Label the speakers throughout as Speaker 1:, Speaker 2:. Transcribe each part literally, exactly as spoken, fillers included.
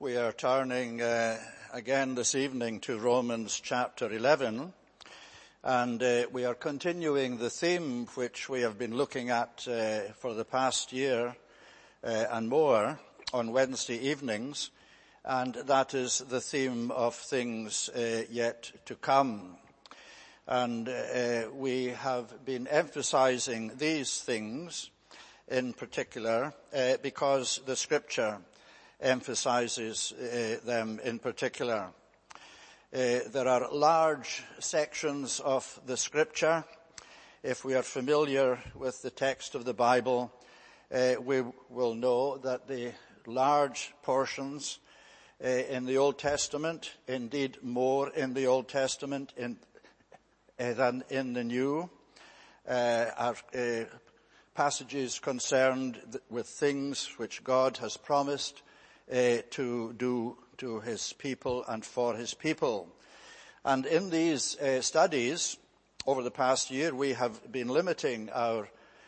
Speaker 1: We are turning uh, again this evening to Romans chapter eleven, and uh, we are continuing the theme which we have been looking at uh, for the past year uh, and more on Wednesday evenings, and that is the theme of things uh, yet to come. And uh, we have been emphasizing these things in particular uh, because the Scripture emphasizes uh, them in particular. Uh, there are large sections of the Scripture. If we are familiar with the text of the Bible, uh, we will know that the large portions uh, in the Old Testament, indeed more in the Old Testament in, uh, than in the New, uh, are uh, passages concerned with things which God has promised Uh, to do to his people and for his people. And in these uh, studies over the past year, we have been limiting our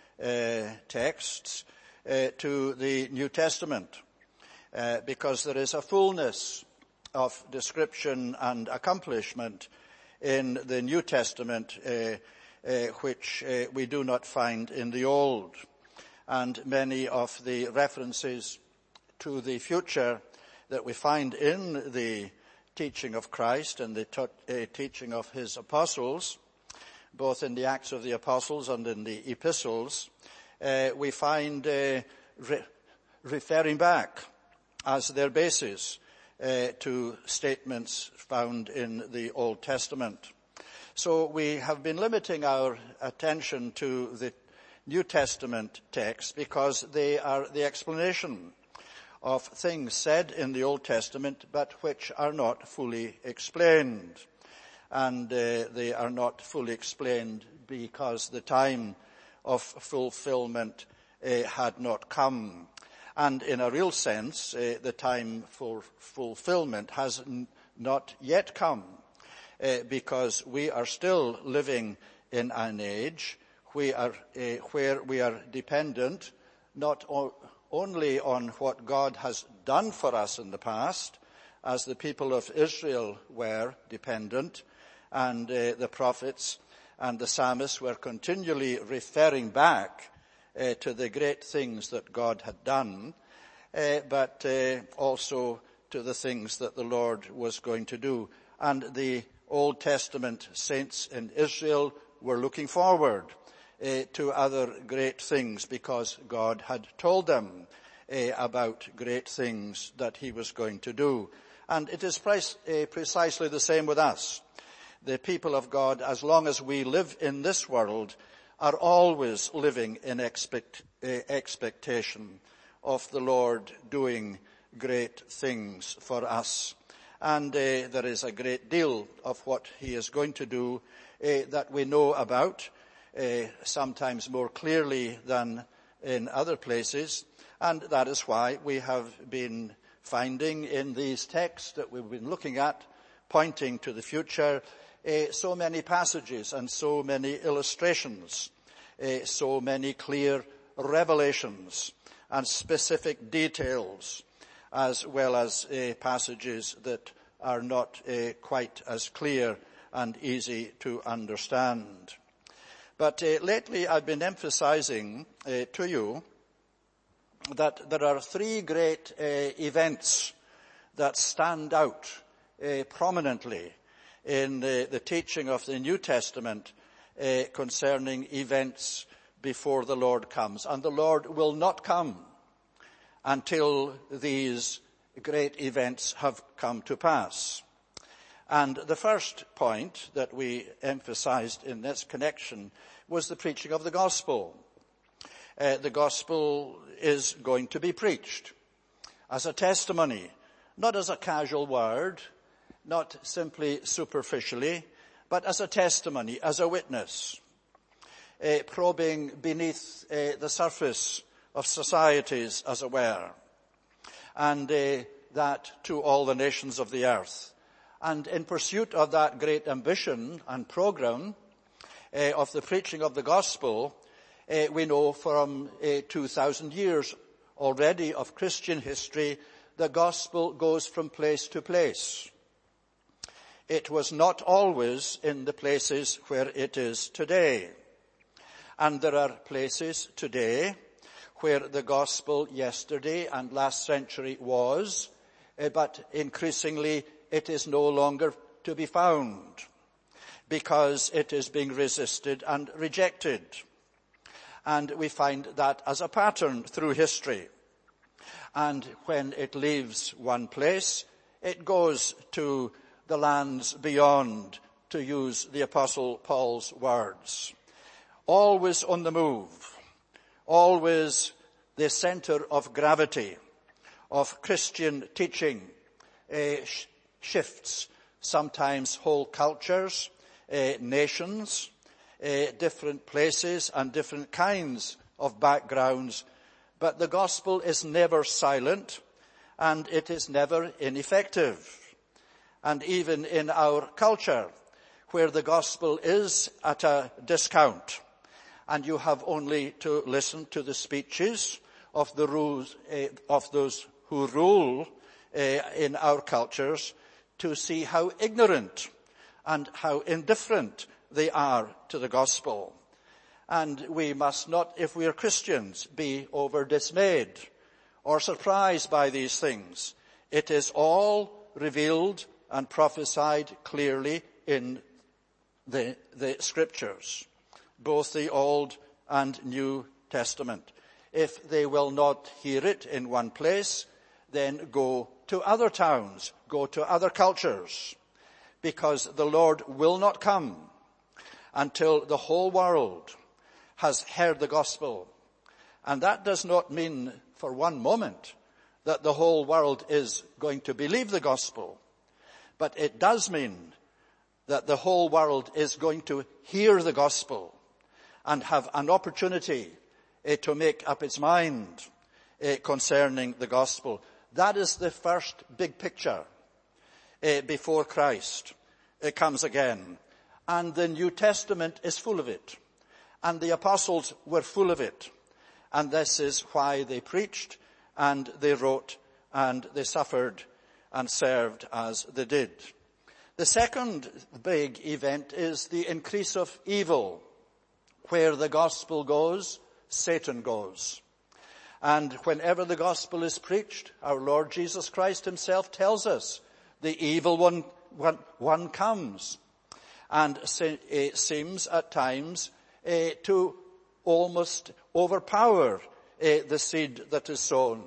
Speaker 1: uh, texts uh, to the New Testament uh, because there is a fullness of description and accomplishment in the New Testament uh, uh, which uh, we do not find in the Old. And many of the references to the future that we find in the teaching of Christ and the t- uh, teaching of his apostles, both in the Acts of the Apostles and in the epistles, uh, we find uh, re- referring back as their basis uh, to statements found in the Old Testament. So we have been limiting our attention to the New Testament texts because they are the explanation of things said in the Old Testament, but which are not fully explained. And uh, they are not fully explained because the time of fulfillment uh, had not come. And in a real sense, uh, the time for fulfillment has n- not yet come, uh, because we are still living in an age we are, uh, where we are dependent not on only on what God has done for us in the past, as the people of Israel were dependent, and uh, the prophets and the psalmists were continually referring back uh, to the great things that God had done, uh, but uh, also to the things that the Lord was going to do. And the Old Testament saints in Israel were looking forward Uh, to other great things because God had told them uh, about great things that he was going to do. And it is pre- uh, precisely the same with us. The people of God, as long as we live in this world, are always living in expect, uh, expectation of the Lord doing great things for us. And uh, there is a great deal of what he is going to do uh, that we know about, Uh, sometimes more clearly than in other places, and that is why we have been finding in these texts that we've been looking at, pointing to the future, uh, so many passages and so many illustrations, uh, so many clear revelations and specific details, as well as uh, passages that are not uh, quite as clear and easy to understand. But uh, lately I've been emphasizing uh, to you that there are three great uh, events that stand out uh, prominently in the, the teaching of the New Testament uh, concerning events before the Lord comes. And the Lord will not come until these great events have come to pass. And the first point that we emphasized in this connection was the preaching of the gospel. Uh, the gospel is going to be preached as a testimony, not as a casual word, not simply superficially, but as a testimony, as a witness, uh, probing beneath uh, the surface of societies, as it were, and uh, that to all the nations of the earth. And in pursuit of that great ambition and program uh, of the preaching of the gospel, uh, we know from uh, two thousand years already of Christian history the gospel goes from place to place. It was not always in the places where it is today. And there are places today where the gospel yesterday and last century was, but increasingly it is no longer to be found because it is being resisted and rejected. And we find that as a pattern through history. And when it leaves one place, it goes to the lands beyond, to use the Apostle Paul's words. Always on the move, always the center of gravity of Christian teaching uh, sh- shifts, sometimes whole cultures, uh, nations, uh, different places and different kinds of backgrounds, but the gospel is never silent and it is never ineffective. And even in our culture, where the gospel is at a discount, and you have only to listen to the speeches of the rules uh, of those who rule uh, in our cultures to see how ignorant and how indifferent they are to the gospel. And we must not, if we are Christians, be over dismayed or surprised by these things. It is all revealed and prophesied clearly in the, the scriptures, both the Old and New Testament. If they will not hear it in one place, then go to other towns, go to other cultures, because the Lord will not come until the whole world has heard the gospel. And that does not mean for one moment that the whole world is going to believe the gospel. But it does mean that the whole world is going to hear the gospel and have an opportunity uh, to make up its mind uh, concerning the gospel. That is the first big picture uh, before Christ uh, comes again. And the New Testament is full of it. And the apostles were full of it. And this is why they preached and they wrote and they suffered and served as they did. The second big event is the increase of evil. Where the gospel goes, Satan goes. And whenever the gospel is preached, our Lord Jesus Christ himself tells us the evil one, one, one comes. And it seems at times uh, to almost overpower uh, the seed that is sown,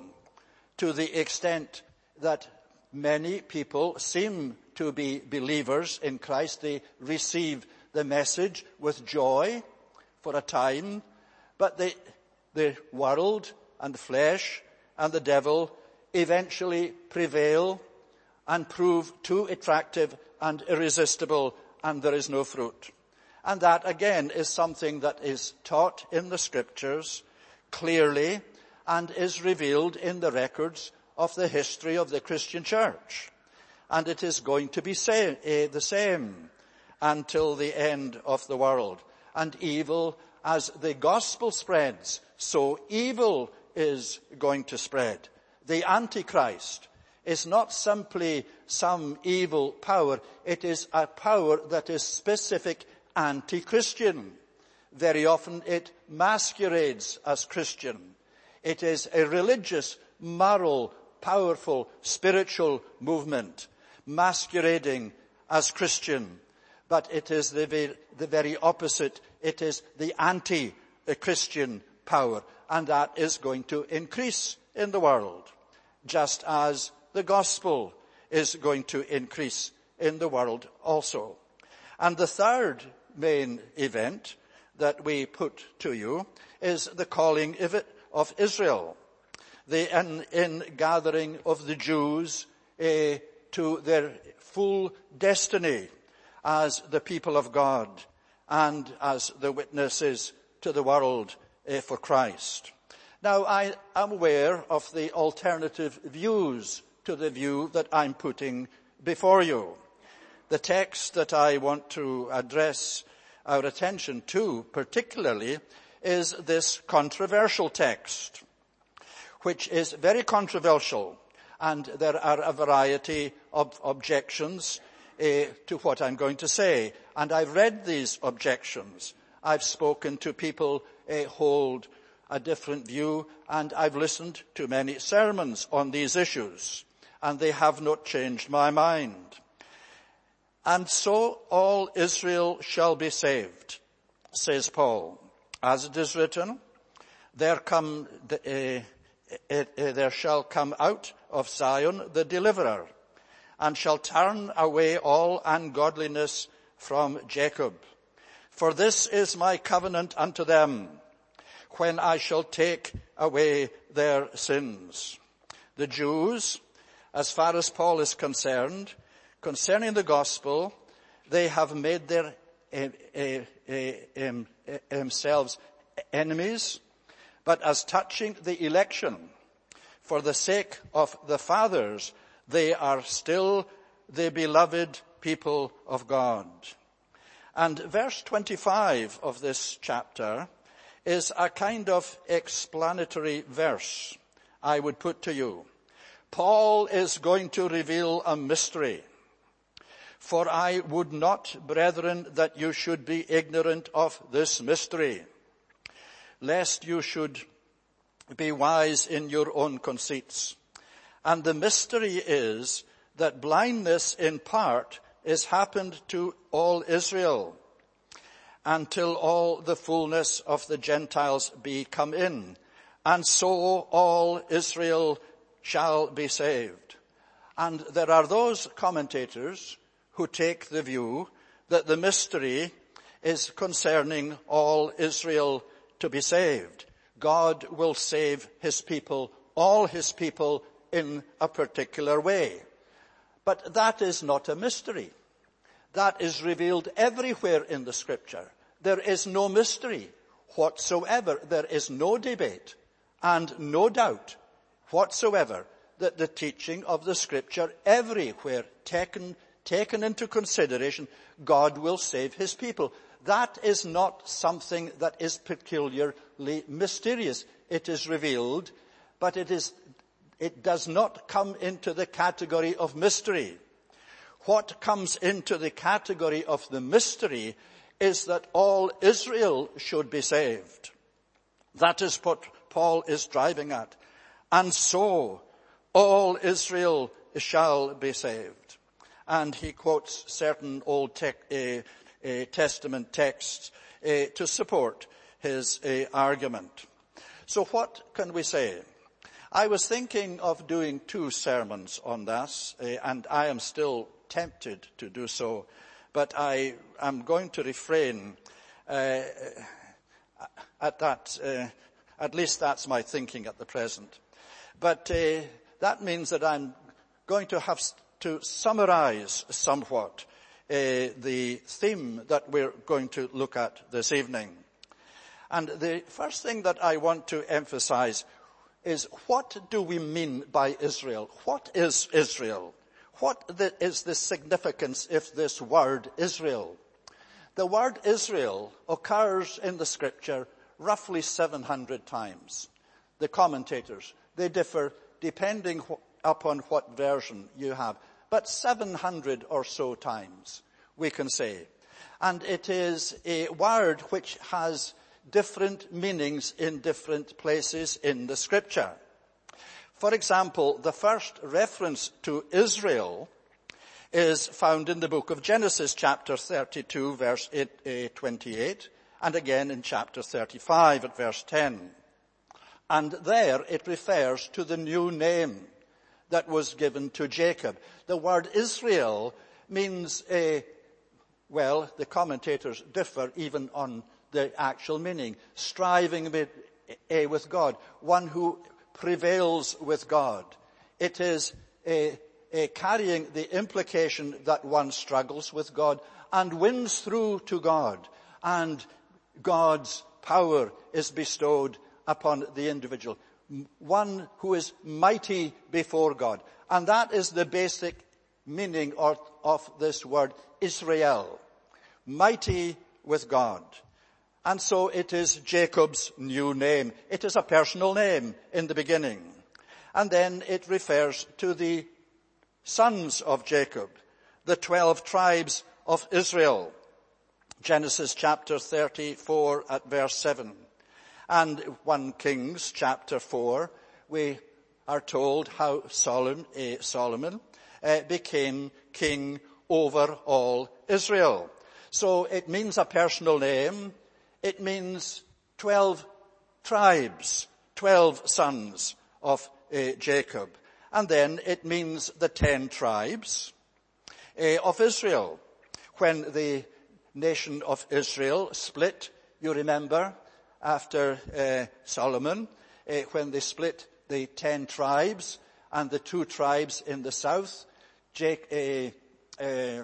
Speaker 1: to the extent that many people seem to be believers in Christ. They receive the message with joy for a time, but the, the world and flesh and the devil eventually prevail and prove too attractive and irresistible, and there is no fruit. And that again is something that is taught in the scriptures clearly and is revealed in the records of the history of the Christian church. And it is going to be say, uh, the same until the end of the world. And evil, as the gospel spreads, so evil is going to spread. The Antichrist is not simply some evil power. It is a power that is specific anti-Christian. Very often it masquerades as Christian. It is a religious, moral, powerful, spiritual movement masquerading as Christian. But it is the very, the very opposite. It is the anti-Christian power. And that is going to increase in the world, just as the gospel is going to increase in the world also. And the third main event that we put to you is the calling of Israel, the in-gathering of the Jews uh, to their full destiny as the people of God and as the witnesses to the world uh, for Christ. Now, I am aware of the alternative views to the view that I'm putting before you. The text that I want to address our attention to particularly is this controversial text, which is very controversial And there are a variety of objections uh, to what I'm going to say. And I've read these objections. I've spoken to people who uh, hold a different view, and I've listened to many sermons on these issues, and they have not changed my mind. And so all Israel shall be saved, says Paul. As it is written, there come the, uh, uh, uh, there shall come out of Zion the deliverer, and shall turn away all ungodliness from Jacob. For this is my covenant unto them, when I shall take away their sins. The Jews, as far as Paul is concerned, concerning the gospel, they have made their uh, uh, uh, um, uh, themselves enemies. But as touching the election, for the sake of the fathers, they are still the beloved people of God. And verse twenty-five of this chapter is a kind of explanatory verse, I would put to you. Paul is going to reveal a mystery. For I would not, brethren, that you should be ignorant of this mystery, lest you should be wise in your own conceits. And the mystery is that blindness in part is happened to all Israel, until all the fullness of the Gentiles be come in, and so all Israel shall be saved. And there are those commentators who take the view that the mystery is concerning all Israel to be saved. God will save his people, all his people, in a particular way. But that is not a mystery. That is revealed everywhere in the scripture. There is no mystery whatsoever. There is no debate and no doubt whatsoever that the teaching of the scripture everywhere taken, taken into consideration, God will save his people. That is not something that is peculiarly mysterious. It is revealed, but it is, it does not come into the category of mystery. What comes into the category of the mystery is that all Israel should be saved. That is what Paul is driving at. And so all Israel shall be saved. And he quotes certain Old te- uh, uh, Testament texts uh, to support his uh, argument. So what can we say? I was thinking of doing two sermons on this, uh, and I am still tempted to do so, but I am going to refrain uh, at that. Uh, at least that's my thinking at the present. But uh, that means that I'm going to have to summarize somewhat uh, the theme that we're going to look at this evening. And the first thing that I want to emphasize is, what do we mean by Israel? What is Israel? What the, is the significance of this word Israel? The word Israel occurs in the scripture roughly seven hundred times. The commentators, they differ depending wh- upon what version you have, but seven hundred or so times, we can say. And it is a word which has different meanings in different places in the scripture. For example, the first reference to Israel is found in the book of Genesis, chapter thirty-two, verse twenty-eight, and again in chapter thirty-five at verse ten. And there it refers to the new name that was given to Jacob. The word Israel means a, well, the commentators differ even on the actual meaning, striving with, a, with God, one who prevails with God. It is a, a carrying the implication that one struggles with God and wins through to God, and God's power is bestowed upon the individual. One who is mighty before God. And that is the basic meaning of, of this word Israel. Mighty with God. And so it is Jacob's new name. It is a personal name in the beginning. And then it refers to the sons of Jacob, the twelve tribes of Israel. Genesis chapter thirty-four at verse seven. And First Kings chapter four, we are told how Solomon, uh, Solomon uh, became king over all Israel. So it means a personal name. It means twelve tribes, twelve sons of uh, Jacob. And then it means the ten tribes uh, of Israel. When the nation of Israel split, you remember, after uh, Solomon, uh, when they split the ten tribes and the two tribes in the south, Jake, uh, uh,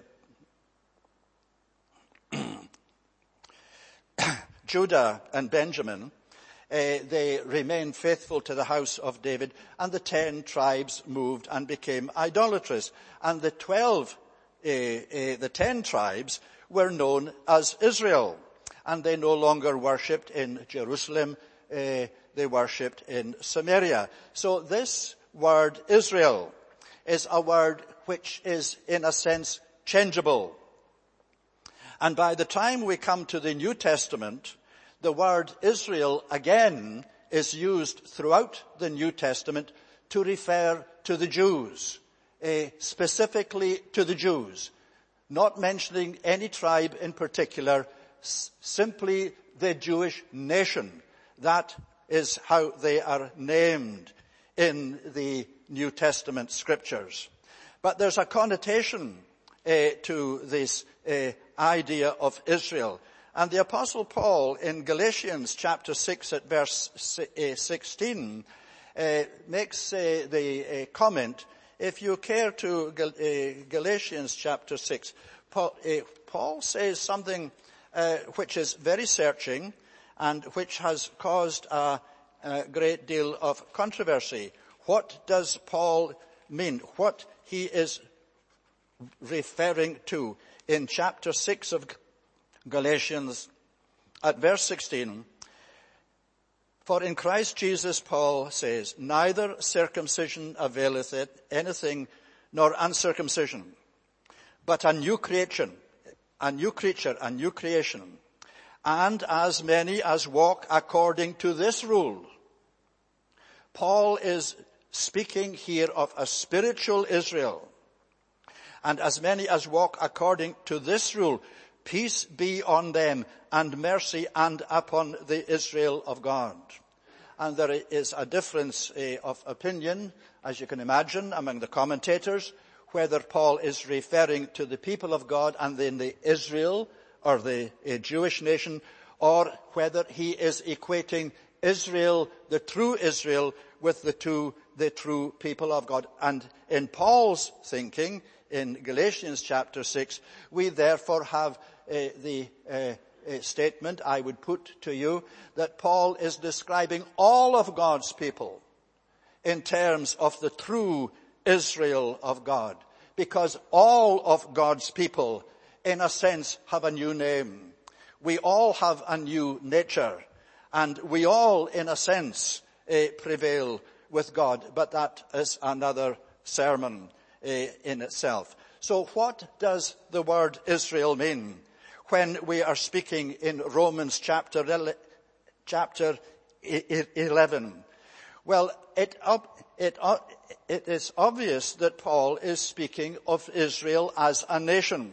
Speaker 1: Judah and Benjamin, uh, they remained faithful to the house of David, and the ten tribes moved and became idolatrous. And the twelve, uh, uh, the ten tribes were known as Israel, and they no longer worshipped in Jerusalem, uh, they worshipped in Samaria. So this word Israel is a word which is in a sense changeable. And by the time we come to the New Testament, the word Israel again is used throughout the New Testament to refer to the Jews, uh, specifically to the Jews, not mentioning any tribe in particular, s- simply the Jewish nation. That is how they are named in the New Testament scriptures. But there's a connotation uh, to this uh, idea of Israel. And the Apostle Paul in Galatians chapter six at verse sixteen uh, makes uh, the uh, comment, if you care to Gal- uh, Galatians chapter six, Paul, uh, Paul says something uh, which is very searching and which has caused a, a great deal of controversy. What does Paul mean? What he is referring to in chapter six of Galatians at verse sixteen, for in Christ Jesus, Paul says, neither circumcision availeth it anything, nor uncircumcision, but a new creation, a new creature, a new creation. And as many as walk according to this rule. Paul is speaking here of a spiritual Israel. And as many as walk according to this rule, peace be on them, and mercy, and upon the Israel of God. And there is a difference uh, of opinion, as you can imagine, among the commentators, whether Paul is referring to the people of God and then the Israel, or the uh, Jewish nation, or whether he is equating Israel, the true Israel, with the two, the true people of God. And in Paul's thinking, in Galatians chapter six, we therefore have Uh, the uh, uh, statement I would put to you that Paul is describing all of God's people in terms of the true Israel of God, because all of God's people in a sense have a new name. We all have a new nature, and we all in a sense uh, prevail with God, but that is another sermon uh, in itself. So what does the word Israel mean when we are speaking in Romans chapter chapter eleven? Well, it it it is obvious that Paul is speaking of Israel as a nation.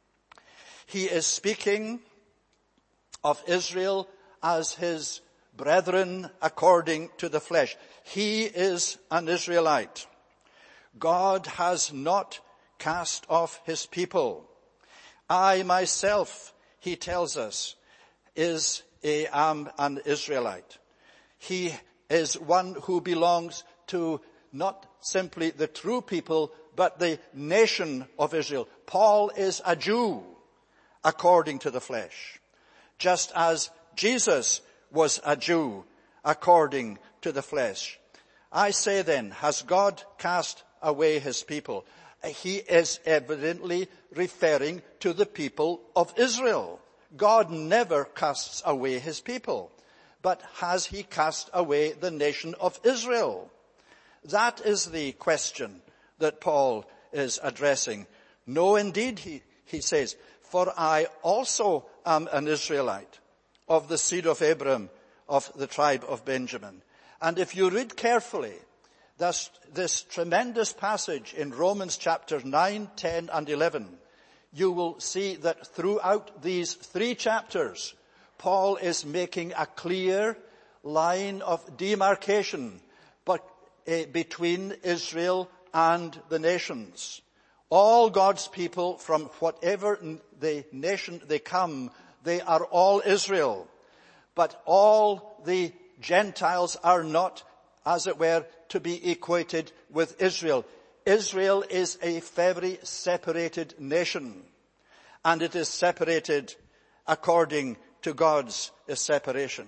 Speaker 1: He is speaking of Israel as his brethren according to the flesh. He is an Israelite. God has not cast off his people. I myself, he tells us, is a, am an Israelite. He is one who belongs to not simply the true people, but the nation of Israel. Paul is a Jew according to the flesh, just as Jesus was a Jew according to the flesh. I say then, has God cast away his people? He is evidently referring to the people of Israel. God never casts away his people. But has he cast away the nation of Israel? That is the question that Paul is addressing. No, indeed, he, he says, for I also am an Israelite of the seed of Abraham, of the tribe of Benjamin. And if you read carefully this, this tremendous passage in Romans chapters nine, ten, and eleven, you will see that throughout these three chapters, Paul is making a clear line of demarcation but, uh, between Israel and the nations. All God's people, from whatever the nation they come, they are all Israel. But all the Gentiles are not, as it were, to be equated with Israel. Israel is a very separated nation, and it is separated according to God's separation.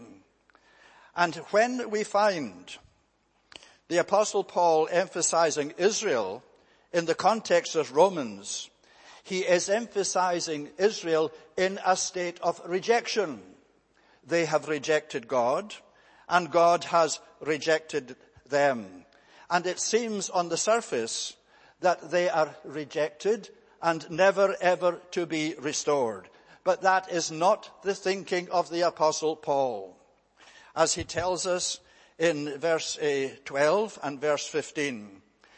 Speaker 1: And when we find the Apostle Paul emphasizing Israel in the context of Romans, he is emphasizing Israel in a state of rejection. They have rejected God, and God has rejected them. And it seems on the surface that they are rejected and never ever to be restored. But that is not the thinking of the Apostle Paul. As he tells us in verse twelve and verse fifteen,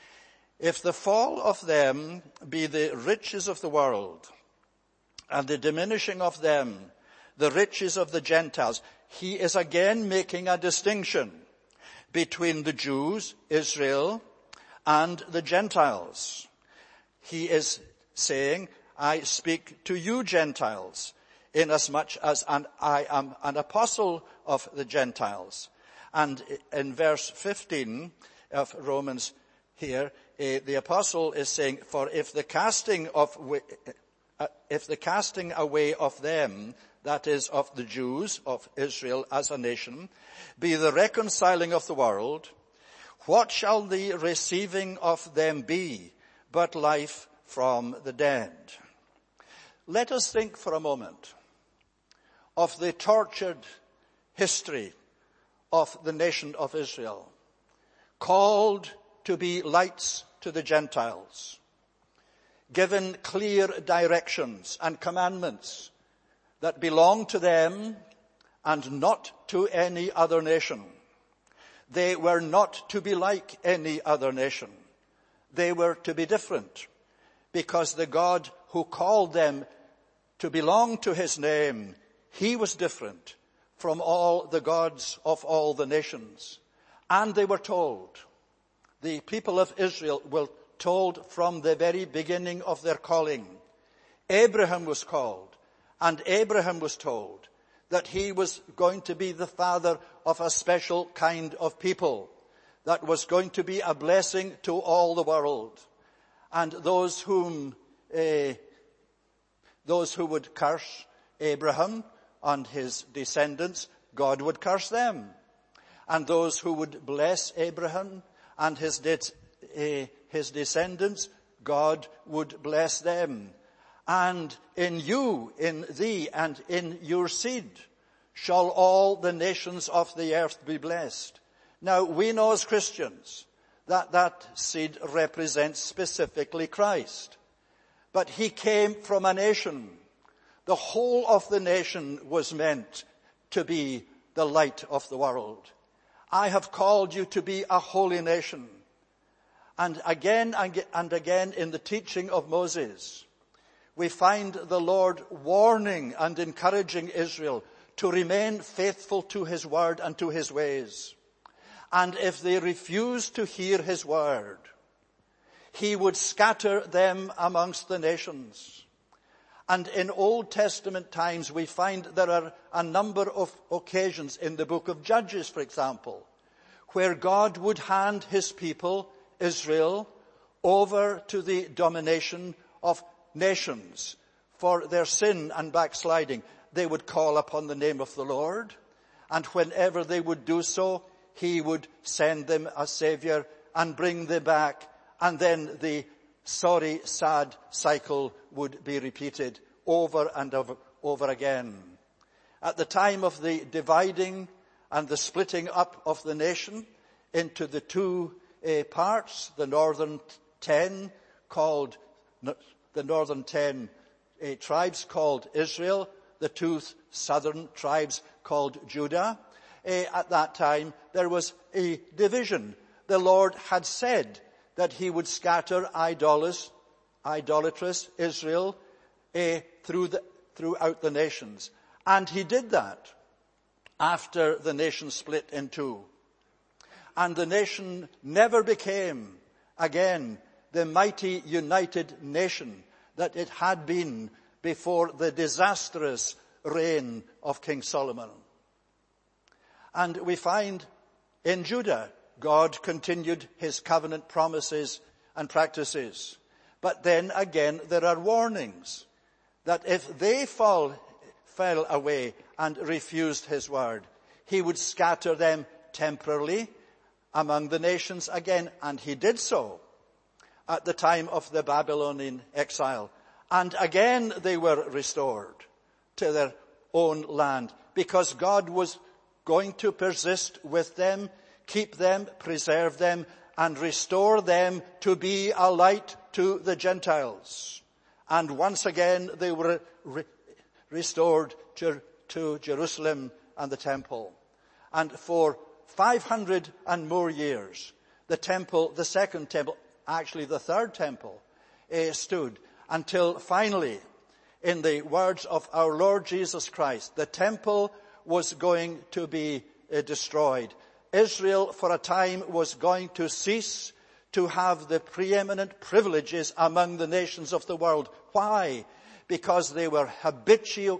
Speaker 1: if the fall of them be the riches of the world, and the diminishing of them the riches of the Gentiles, he is again making a distinction between the Jews, Israel, and the Gentiles. He is saying, I speak to you Gentiles, inasmuch as an, I am an apostle of the Gentiles. And in verse fifteen of Romans here, uh, the apostle is saying, for if the casting of, uh, if the casting away of them, that is of the Jews, of Israel as a nation, be the reconciling of the world, what shall the receiving of them be but life from the dead? Let us think for a moment of the tortured history of the nation of Israel, called to be lights to the Gentiles, given clear directions and commandments that belong to them and not to any other nation. They were not to be like any other nation. They were to be different, because the God who called them to belong to his name, he was different from all the gods of all the nations. And they were told, the people of Israel were told from the very beginning of their calling. Abraham was called, and Abraham was told that he was going to be the father of a special kind of people that was going to be a blessing to all the world. And those whom, uh, those who would curse Abraham and his descendants, God would curse them. And those who would bless Abraham and his, de- uh, his descendants, God would bless them. And in you, in thee, and in your seed shall all the nations of the earth be blessed. Now, we know as Christians that that seed represents specifically Christ. But he came from a nation. The whole of the nation was meant to be the light of the world. I have called you to be a holy nation. And again and again in the teaching of Moses, we find the Lord warning and encouraging Israel to remain faithful to his word and to his ways. And if they refuse to hear his word, he would scatter them amongst the nations. And in Old Testament times, we find there are a number of occasions in the book of Judges, for example, where God would hand his people, Israel, over to the domination of nations for their sin and backsliding. They would call upon the name of the Lord, and whenever they would do so, he would send them a savior and bring them back, and then the sorry, sad cycle would be repeated over and over, over again. At the time of the dividing and the splitting up of the nation into the two uh, parts, the northern ten called, the northern ten uh, tribes called Israel, the two southern tribes called Judah. Uh, at that time, there was a division. The Lord had said that he would scatter idolaters, idolatrous Israel uh, through the, throughout the nations. And he did that after the nation split in two. And the nation never became again the mighty united nation that it had been before the disastrous reign of King Solomon. And we find in Judah, God continued his covenant promises and practices. But then again, there are warnings that if they fall, fell away and refused his word, he would scatter them temporarily among the nations again. And he did so at the time of the Babylonian exile. And again they were restored to their own land because God was going to persist with them, keep them, preserve them, and restore them to be a light to the Gentiles. And once again they were re- restored to, to Jerusalem and the temple. And for five hundred and more years, the temple, the second temple, actually the third temple, uh, stood until finally, in the words of our Lord Jesus Christ, the temple was going to be uh, destroyed. Israel for a time was going to cease to have the preeminent privileges among the nations of the world. Why? Because they were habitu-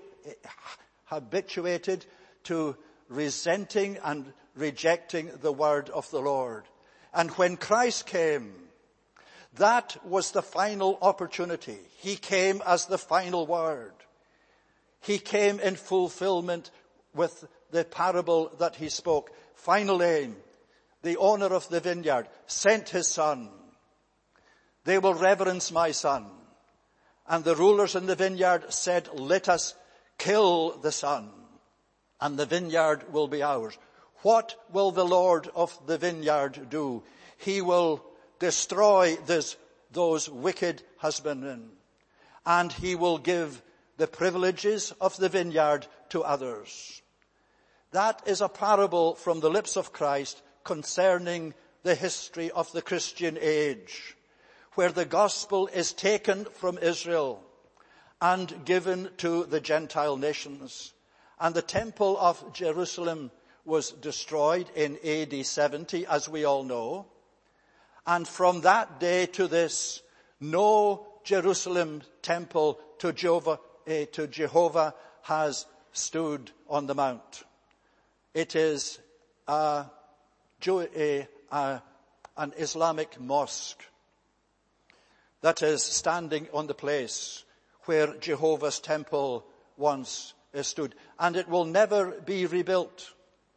Speaker 1: habituated to resenting and rejecting the word of the Lord. And when Christ came, that was the final opportunity. He came as the final word. He came in fulfillment with the parable that he spoke. Finally, the owner of the vineyard sent his son. They will reverence my son. And the rulers in the vineyard said, let us kill the son, and the vineyard will be ours. What will the Lord of the vineyard do? He will destroy this, those wicked husbandmen, and he will give the privileges of the vineyard to others. That is a parable from the lips of Christ concerning the history of the Christian age, where the gospel is taken from Israel and given to the Gentile nations. And the temple of Jerusalem was destroyed in A D seventy, as we all know. And from that day to this, no Jerusalem temple to Jehovah, eh, to Jehovah has stood on the mount. It is a, a, a, an Islamic mosque that is standing on the place where Jehovah's temple once stood. And it will never be rebuilt.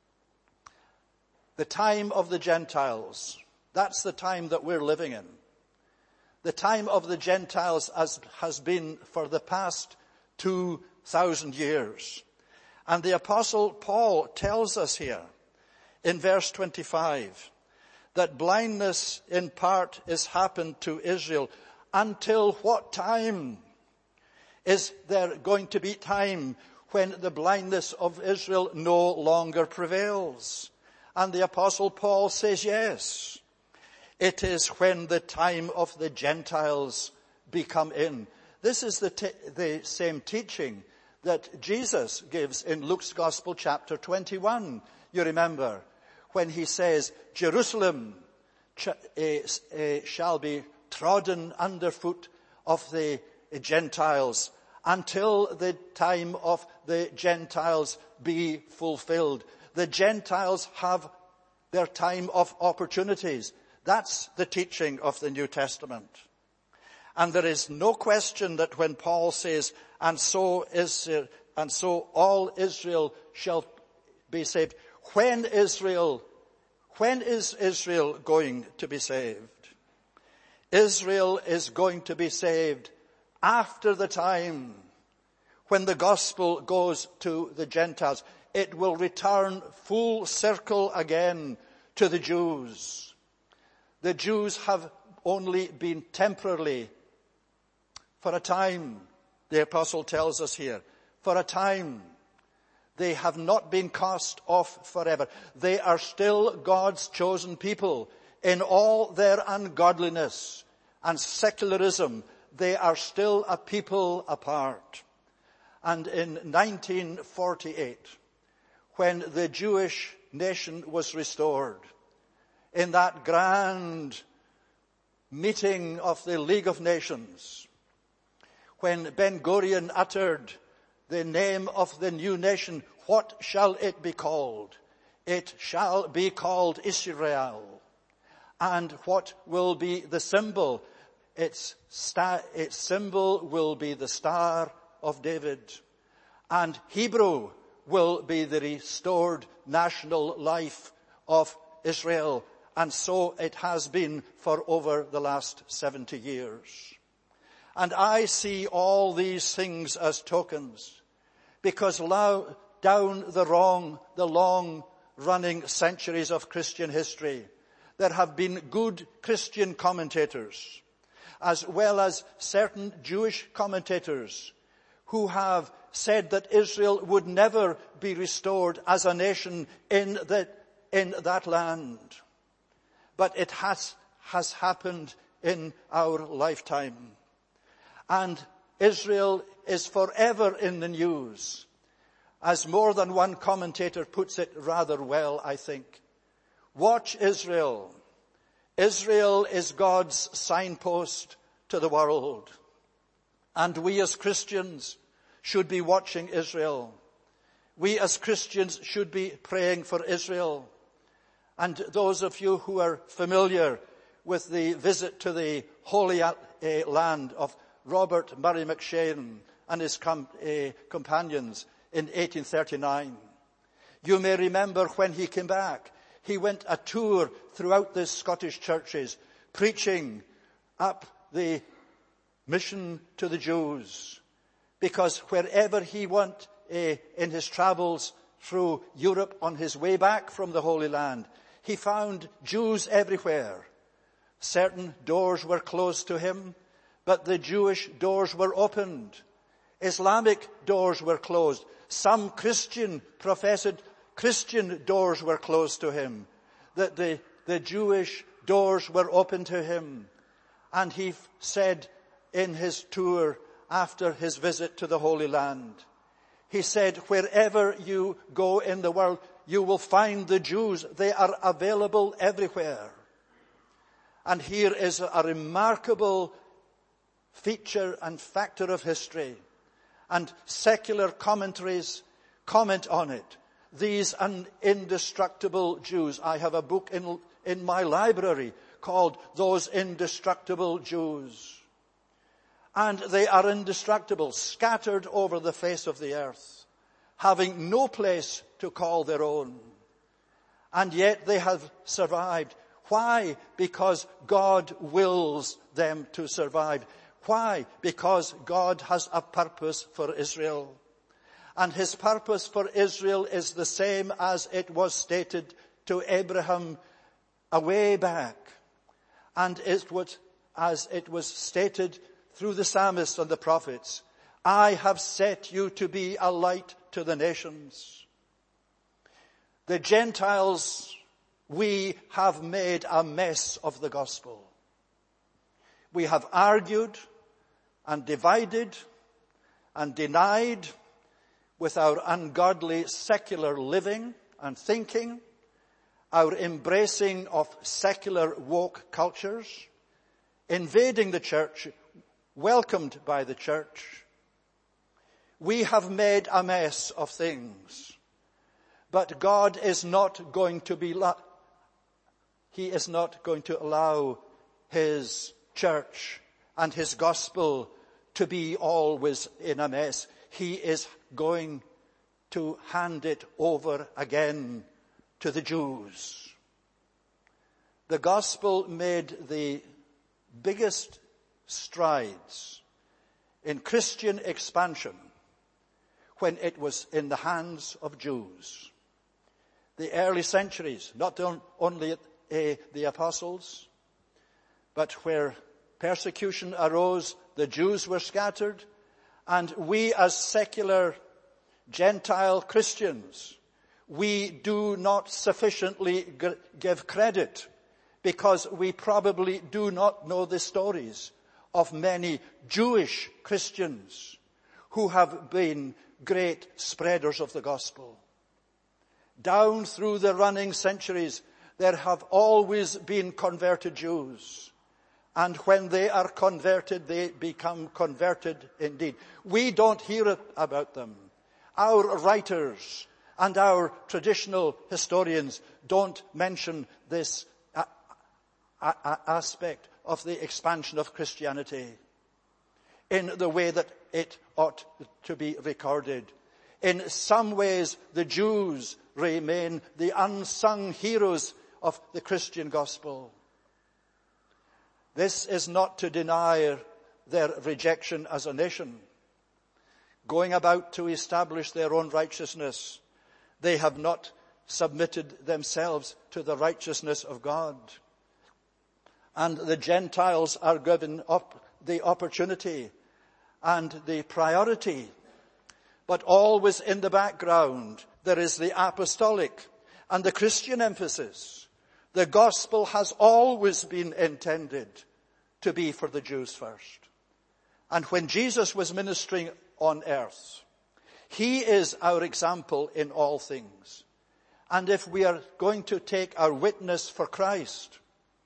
Speaker 1: The time of the Gentiles, that's the time that we're living in. The time of the Gentiles has, has been for the past two thousand years. And the Apostle Paul tells us here in verse twenty-five that blindness in part is happened to Israel. Until what time? Is there going to be time when the blindness of Israel no longer prevails? And the Apostle Paul says yes. It is when the time of the Gentiles become in. This is the, t- the same teaching that Jesus gives in Luke's Gospel chapter twenty-one. You remember when he says, Jerusalem ch- uh, uh, shall be trodden underfoot of the Gentiles until the time of the Gentiles be fulfilled. The Gentiles have their time of opportunities. That's the teaching of the New Testament. And there is no question that when Paul says, and so is, and so all Israel shall be saved. When Israel, when is Israel going to be saved? Israel is going to be saved after the time when the gospel goes to the Gentiles. It will return full circle again to the Jews. The Jews have only been temporarily, for a time, the apostle tells us here, for a time. They have not been cast off forever. They are still God's chosen people. In all their ungodliness and secularism, they are still a people apart. And in nineteen forty-eight, when the Jewish nation was restored, in that grand meeting of the League of Nations, when Ben-Gurion uttered the name of the new nation, what shall it be called? It shall be called Israel. And what will be the symbol? Its, star, its symbol will be the Star of David. And Hebrew will be the restored national life of Israel. And so it has been for over the last seventy years. And I see all these things as tokens, because lo- down the wrong, the long running centuries of Christian history, there have been good Christian commentators, as well as certain Jewish commentators, who have said that Israel would never be restored as a nation in that, in that land. But it has, has happened in our lifetime. And Israel is forever in the news. As more than one commentator puts it rather well, I think. Watch Israel. Israel is God's signpost to the world. And we as Christians should be watching Israel. We as Christians should be praying for Israel. And those of you who are familiar with the visit to the Holy Land of Robert Murray McCheyne and his com- uh, companions in eighteen thirty-nine. You may remember when he came back, he went a tour throughout the Scottish churches, preaching up the mission to the Jews. Because wherever he went uh, in his travels through Europe on his way back from the Holy Land, he found Jews everywhere. Certain doors were closed to him, but the Jewish doors were opened. Islamic doors were closed. Some Christian, professed Christian doors were closed to him. That the, the Jewish doors were open to him. And he said in his tour after his visit to the Holy Land, he said, wherever you go in the world, you will find the Jews. They are available everywhere. And here is a remarkable feature and factor of history. And secular commentaries comment on it. These un- indestructible Jews. I have a book in, in my library called Those Indestructible Jews. And they are indestructible, scattered over the face of the earth, having no place to call their own. And yet they have survived. Why? Because God wills them to survive. Why? Because God has a purpose for Israel. And his purpose for Israel is the same as it was stated to Abraham a way back. And it was, as it was stated through the psalmists and the prophets, I have set you to be a light to the nations. The Gentiles, we have made a mess of the gospel. We have argued and divided and denied with our ungodly secular living and thinking, our embracing of secular woke cultures, invading the church, welcomed by the church. We have made a mess of things. But God is not going to be, He is not going to allow His church and His gospel to be always in a mess. He is going to hand it over again to the Jews. The gospel made the biggest strides in Christian expansion when it was in the hands of Jews. The early centuries, not only uh, the apostles, But where persecution arose, the Jews were scattered, and we as secular Gentile Christians, we do not sufficiently g- give credit because we probably do not know the stories of many Jewish Christians who have been great spreaders of the gospel. Down through the running centuries, there have always been converted Jews. And when they are converted, they become converted indeed. We don't hear it about them. Our writers and our traditional historians don't mention this a- a- aspect of the expansion of Christianity in the way that it ought to be recorded. In some ways, the Jews remain the unsung heroes of the Christian gospel. This is not to deny their rejection as a nation. Going about to establish their own righteousness, they have not submitted themselves to the righteousness of God. And the Gentiles are given up the opportunity and the priority. But always in the background, there is the apostolic and the Christian emphasis. The gospel has always been intended to be for the Jews first. And when Jesus was ministering on earth, he is our example in all things. And if we are going to take our witness for Christ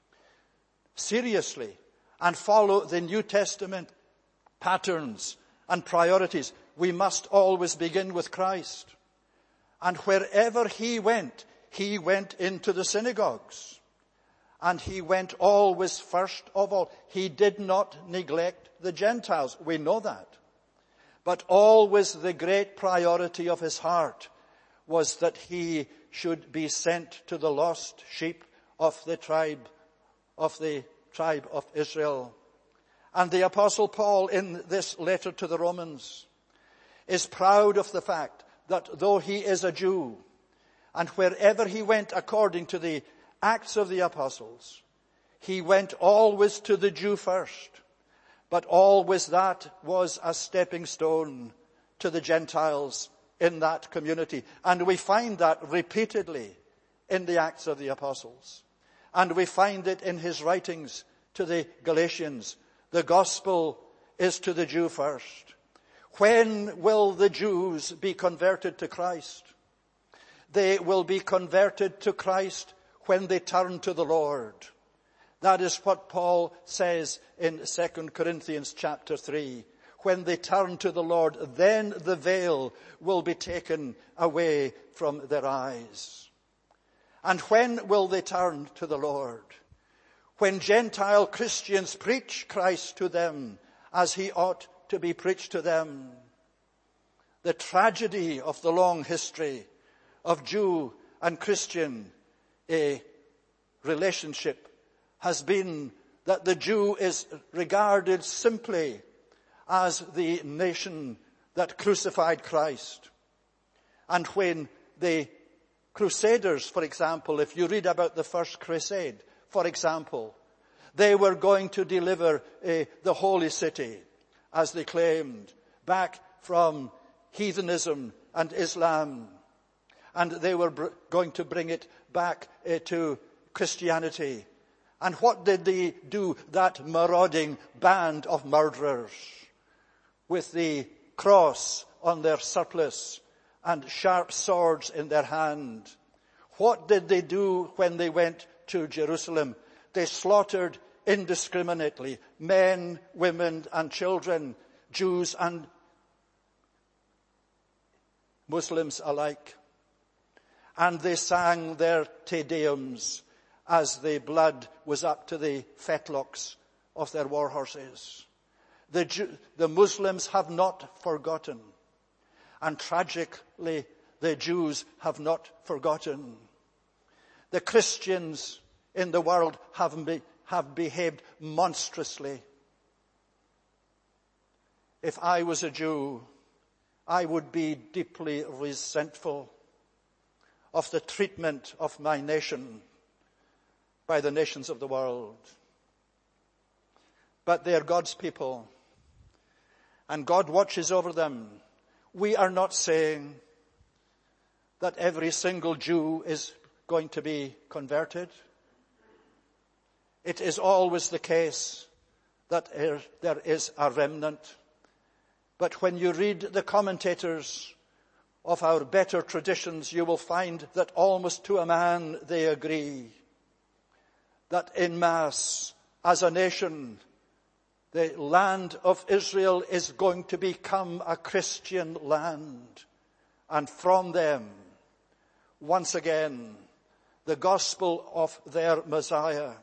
Speaker 1: seriously and follow the New Testament patterns and priorities, we must always begin with Christ. And wherever he went, he went into the synagogues. And he went always first of all. He did not neglect the Gentiles. We know that. But always the great priority of his heart was that he should be sent to the lost sheep of the tribe, of the tribe of Israel. And the Apostle Paul in this letter to the Romans is proud of the fact that though he is a Jew, and wherever he went according to the Acts of the Apostles, he went always to the Jew first, but always that was a stepping stone to the Gentiles in that community. And we find that repeatedly in the Acts of the Apostles. And we find it in his writings to the Galatians. The gospel is to the Jew first. When will the Jews be converted to Christ? They will be converted to Christ when they turn to the Lord. That is what Paul says in Second Corinthians chapter three. When they turn to the Lord, then the veil will be taken away from their eyes. And when will they turn to the Lord? When Gentile Christians preach Christ to them as he ought to be preached to them. The tragedy of the long history of Jew and Christian a relationship has been that the Jew is regarded simply as the nation that crucified Christ. And when the Crusaders, for example, if you read about the first crusade, for example, they were going to deliver uh, the holy city, as they claimed, back from heathenism and Islam. And they were br- going to bring it back uh, to Christianity. And what did they do, that marauding band of murderers, with the cross on their surplice and sharp swords in their hand? What did they do when they went to Jerusalem? They slaughtered indiscriminately men, women, and children, Jews and Muslims alike. And they sang their Te Deums as the blood was up to the fetlocks of their war horses. The, Jew, the Muslims have not forgotten. And tragically, the Jews have not forgotten. The Christians in the world have, be, have behaved monstrously. If I was a Jew, I would be deeply resentful of the treatment of my nation by the nations of the world. but they are God's people. And God watches over them. We are not saying that every single Jew is going to be converted. It is always the case that there is a remnant. But when you read the commentators of our better traditions, you will find that almost to a man they agree that in mass, as a nation, the land of Israel is going to become a Christian land. And from them, once again, the gospel of their Messiah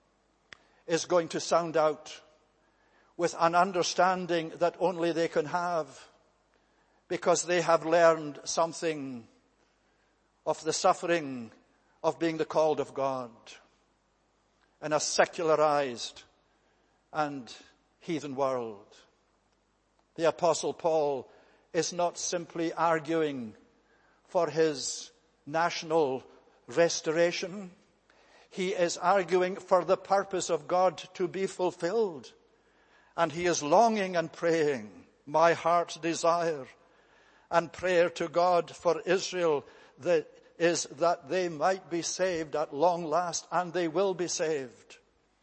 Speaker 1: is going to sound out with an understanding that only they can have, because they have learned something of the suffering of being the called of God in a secularized and heathen world. The Apostle Paul is not simply arguing for his national restoration. He is arguing for the purpose of God to be fulfilled. And he is longing and praying, my heart's desire and prayer to God for Israel that is that they might be saved at long last, and they will be saved.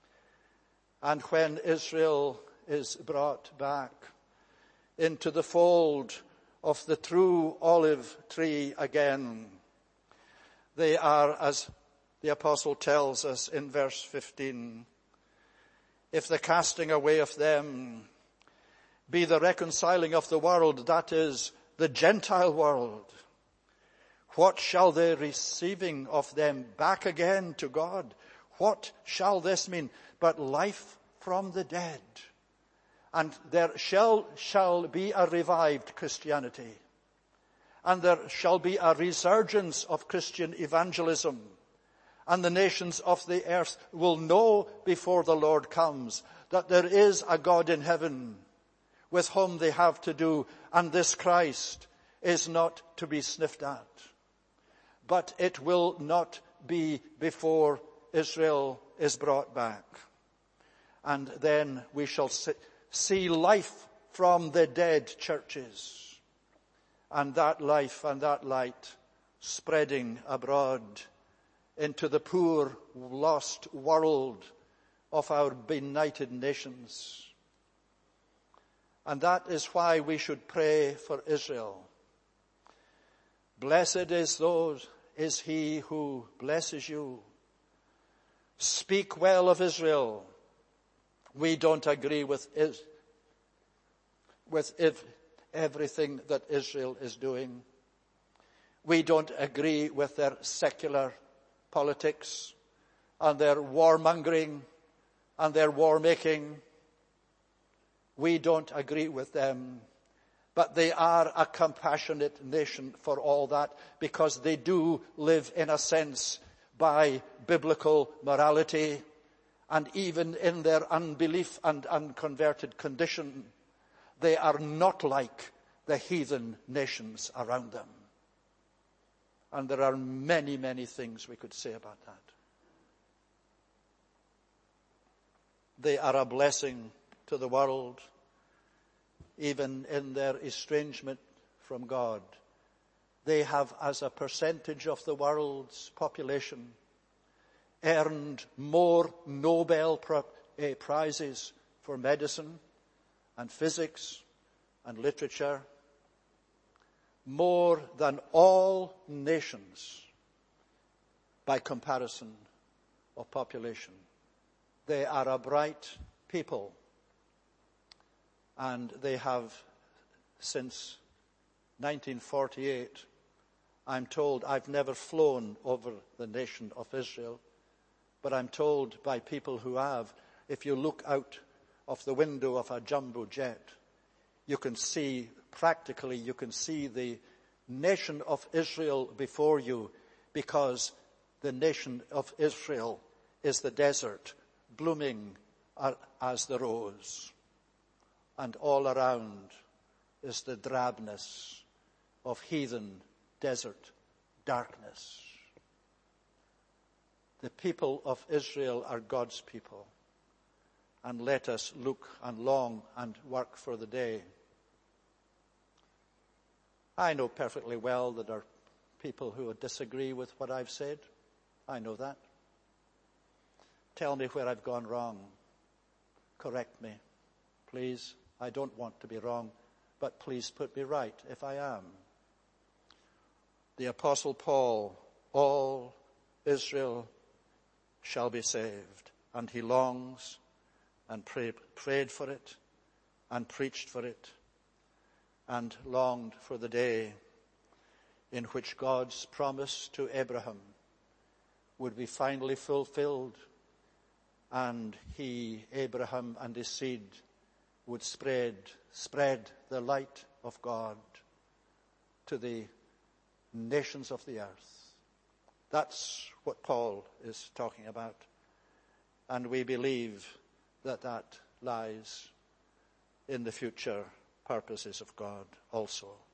Speaker 1: And when Israel is brought back into the fold of the true olive tree again, they are, as the apostle tells us in verse fifteen, if the casting away of them be the reconciling of the world, that is, the Gentile world, what shall the receiving of them back again to God? What shall this mean but life from the dead? And there shall, shall be a revived Christianity. And there shall be a resurgence of Christian evangelism. And the nations of the earth will know before the Lord comes that there is a God in heaven with whom they have to do, and this Christ is not to be sniffed at. But it will not be before Israel is brought back. And then we shall see life from the dead churches, and that life and that light spreading abroad into the poor, lost world of our benighted nations. And that is why we should pray for Israel. Blessed is those, is he who blesses you. Speak well of Israel. We don't agree with is, with if, everything that Israel is doing. We don't agree with their secular politics and their warmongering and their war making. We don't agree with them, but they are a compassionate nation for all that, because they do live in a sense by biblical morality, and even in their unbelief and unconverted condition, they are not like the heathen nations around them. And there are many, many things we could say about that. They are a blessing to the world, even in their estrangement from God. They have, as a percentage of the world's population, earned more Nobel prizes for medicine and physics and literature, more than all nations by comparison of population. They are a bright people, and they have, since nineteen forty-eight, I'm told, I've never flown over the nation of Israel, but I'm told by people who have, if you look out of the window of a jumbo jet, you can see, practically you can see the nation of Israel before you, because the nation of Israel is the desert, blooming as the rose. And all around is the drabness of heathen desert darkness. The people of Israel are God's people. and let us look and long and work for the day. I know perfectly well that there are people who would disagree with what I've said. I know that. Tell me where I've gone wrong. Correct me, please. I don't want to be wrong, but please put me right if I am. The Apostle Paul, all Israel shall be saved, and he longs and pray, prayed for it and preached for it and longed for the day in which God's promise to Abraham would be finally fulfilled, and he, Abraham, and his seed would spread, spread the light of God to the nations of the earth. That's what Paul is talking about. And we believe that that lies in the future purposes of God also.